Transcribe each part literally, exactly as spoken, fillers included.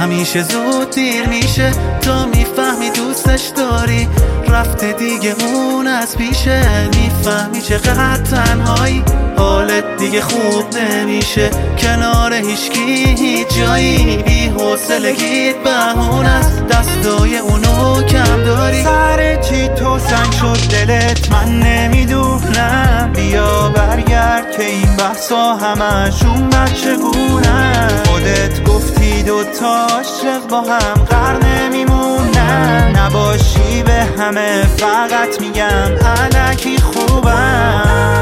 همیشه زود دیر میشه تا میفهمی دوستش داری، رفته دیگه اون از پیشه، میفهمی چقدر تنهایی، حالت دیگه خوب نمیشه، کنار هیچکی هیچ جایی، بی حوصلگیت بهون است، دستای اونو کم داری. سر چی تو سنگ شد دلت من نمیدونم، بیا برگرد که این بحثا همشون بچگونن، خودت گفتی دوتا عاشق با هم غر نمیمونن، نباشی به همه فقط میگم الکی خوبم.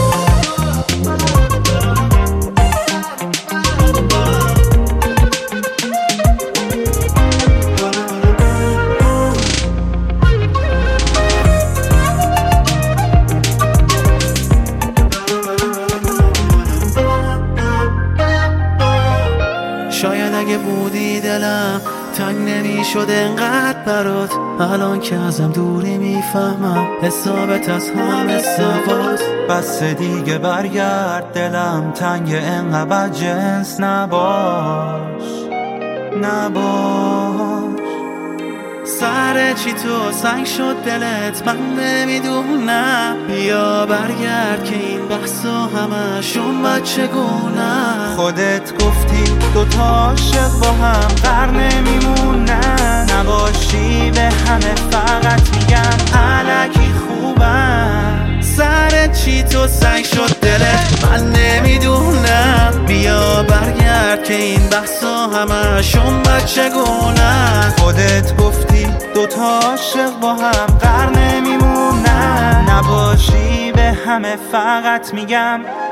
شاید اگه بودی دلم تنگ نمیشد انقدر برات، الان که ازم دوری میفهمم حسابت از همه سواست. بس دیگه برگرد دلم تنگ انقدر جنس نباش نباش. سر چی تو سنگ شد دلت من نمیدونم، بیا برگرد که این بحثا همشون بچگونن، خودت گفتی دوتا عاشق با هم غر نمیمونن، نباشی به همه فقط میگم الکی خوبم. سر چی تو سنگ شد دلت من نمیدونم، بیا برگرد که این بحثا همشون بچگونن، خودت گفتی دوتا عاشق با هم غر نمیمونن، نباشی به همه فقط میگم